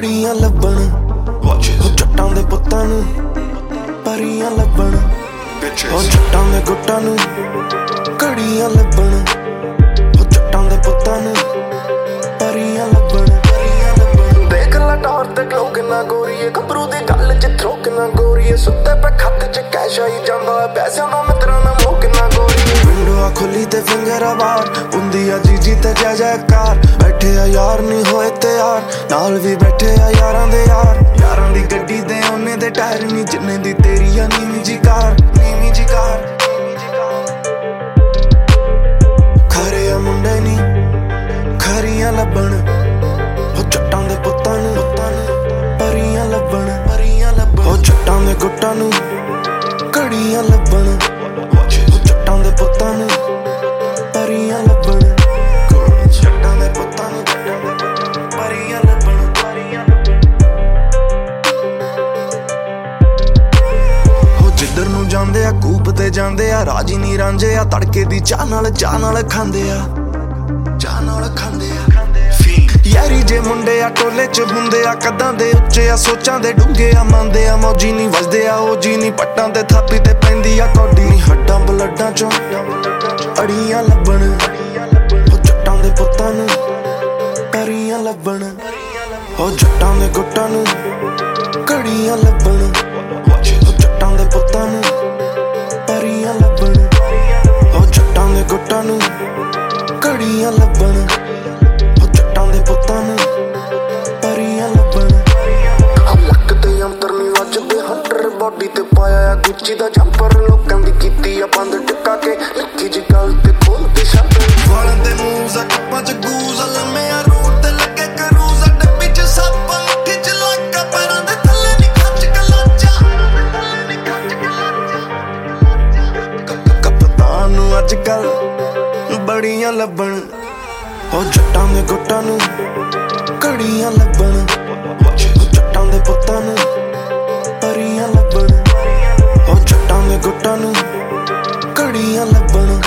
ਘੜੀਆਂ ਲੱਭਣ ਉਹ ਜੱਟਾਂ ਦੇ ਪੁੱਤਾਂ ਨੂੰ ਪਰੀਆਂ ਲੱਭਣ ਉਹ ਜੱਟਾਂ ਦੇ ਗੁੱਟਾਂ ਨੂੰ ਘੜੀਆਂ ਲੱਭਣ ਉਹ ਜੱਟਾਂ ਦੇ ਪੁੱਤਾਂ ਨੂੰ ਪਰੀਆਂ ਲੱਭਣ ਦੇਖ ਲੈ ਟੌਰ ਤੇ ਗਲੋ ਕਿੰਨਾ ਗੋਰੀਏ ਗੱਭਰੂ ਦੀ ਗੱਲ ਚ ਥਰੋ ਕਿੰਨਾ ਗੋਰੀਏ ਸੁੱਤੇ ਪੈ ਖਾਤੇ ਚ ਕੈਸ਼ ਆਈ ਜਾਂਦਾ ਪੈਸਿਆਂ ਦਾ ਮਿੱਤਰਾਂ ਦਾ ਮੋਹ ਕਿੰਨਾ ਗੋਰੀਏ ਵਿੰਡੋ ਆ ਖੁੱਲੀ ਤੇ ਫਿੰਗਰ ਆ ਬਾਹਰ ਹੁੰਦੀ ਆ ਜੀ ਤੇ ਜੈ ਜੈਕਾਰ ਬੈਠੇ ਆ ਯਾਰ ਨਹੀਂ ਹੋਏ ਤਿਆਰ ਨਾਲ ਵੀ ਬੈਠੇ ਆ ਯਾਰਾਂ ਦੇ ਯਾਰਾਂ ਦੀ ਗੱਡੀ ਦੇ ਉਹਨੇ ਦੇ ਟਾਇਰ ਨਹੀਂ ਜਿੰਨੇ ਦੀ ਤੇਰੀ ਆ ਨੀਵੀਂ ਜੀ ਕਾਰ ਖਰੇ ਆ ਮੁੰਡੇ ਨੀ ਖਰੀਆਂ ਲੱਭਣ ਉਹ ਜੱਟਾਂ ਦੇ ਪੁੱਤਾਂ ਨੂੰ ਪਰੀਆਂ ਲੱਭਣ ਉਹ ਜੱਟਾਂ ਦੇ ਗੁੱਟਾਂ ਨੂੰ ਘੜੀਆਂ ਲੱਭਣ ਉਹ ਜੱਟਾਂ ਦੇ ਪੁੱਤਾਂ ਨੂੰ ਪਰੀਆਂ ਲੱਭਣ ਜੱਟਾਂ ਦੇ ਪੁੱਤਾਂ ਨੂੰ ਪਰੀਆਂ ਲੱਭਣ ਉਹ ਜਿੱਧਰ ਨੂੰ ਜਾਂਦੇ ਆ ਕੂਪ ਤੇ ਜਾਂਦੇ ਆ ਰਾਜੀ ਨੀ ਰਾਂਝੇ ਆ ਤੜਕੇ ਦੀ ਚਾਹ ਨਾਲ ਖਾਂਦੇ ਆ ਯਾਰੀ ਜੇ ਮੁੰਡੇ ਆ ਟੋਲੇ ਚ ਹੁੰਦੇ ਆ ਕੱਦਾਂ ਦੇ ਉੱਚੇ ਆ ਸੋਚਾਂ ਦੇ ਡੂੰਘੇ ਆ ਮੰਨਦੇ ਆ ਮੌਜੀ ਨਹੀਂ ਵਜਦੇ ਆ ਉਹ ਜੀ ਨਹੀਂ ਪੱਟਾਂ ਤੇ ਥਾਪੀ ਤੇ ਪੈਂਦੀ ਆ ਕੌਡੀ ਨਹੀਂ ਹੱਡਾਂ ਬਲੱਡਾਂ ਚੋਂ ਅੜੀਆਂ ਲੱਭਣ ਉਹ ਜੱਟਾਂ ਦੇ ਪੁੱਤਾਂ ਨੂੰ ਪਰੀਆਂ ਲੱਭਣ ਉਹ ਜੱਟਾਂ ਦੇ ਗੁੱਟਾਂ ਨੂੰ ਘੜੀਆਂ ਲੱਭਣ ਉਹ ਜੱਟਾਂ ਦੇ ਪੁੱਤਾਂ ਨੂੰ ਪਰੀਆਂ ਲੱਭਣ ਉਹ ਜੱਟਾਂ ਦੇ ਗੁੱਟਾਂ ਨੂੰ ਘੜੀਆਂ ਲੱਭਣ ਦੇ ਪੁੱਤਾਂ ਨੂੰ ਪਰੀਆਂ ਲੱਭਣ ਲੱਕ ਤੇ ਅੰਤਰ ਨੀ ਵੱਜਦੇ ਹੰਟਰ ਬੋਡੀ ਤੇ ਪਾਇਆ ਗੁੱਚੀ ਦਾ ਜੰਪਰ ਲੋਕਾਂ ਦੀ ਕੀਤੀ ਆ ਬੰਦ ਟਿੱਕਾ ਕੇ ਲਿਖੀ ਜੀ ਗੱਲ ਤੇ ਖੋਲਦੀ ਸ਼ਬਦ ਵਾਲਾਂ ਦੇ ਮੂੰਹ ਆ ਕੱਪਾਂ ਚ ਗੂਜ਼ ਲੰਮੇ ਆ ਰੂਟ ਤੇ ਲੱਗੇ ਕਰੂਜ਼ ਡੱਬੀ ਚ ਸੱਪ ਮੁੱਠੀ ਚ ਲੱਗਾ ਪੈਰਾਂ ਦੇ ਥੱਲੇ ਨੀ ਖੱਚ ਕਲਾਚਾ ਕਪਤਾਨ ਨੂੰ ਅੱਜ ਕੱਲ ਬੜੀਆਂ ਲੱਭਣ ਉਹ ਜੱਟਾਂ ਦੇ ਗੁੱਟਾਂ ਨੂੰ ਘੜੀਆਂ ਲੱਭਣ ਉਹ ਜੱਟਾਂ ਦੇ ਪੁੱਤਾਂ ਨੂੰ ਪਰੀਆਂ ਲੱਭਣ ਉਹ ਜੱਟਾਂ ਦੇ ਗੁੱਟਾਂ ਨੂੰ ਘੜੀਆਂ ਲੱਭਣ